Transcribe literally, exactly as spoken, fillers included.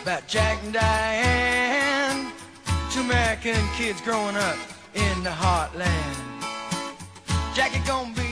about Jack and Diane, two American kids growing up in the heartland. Jackie gonna be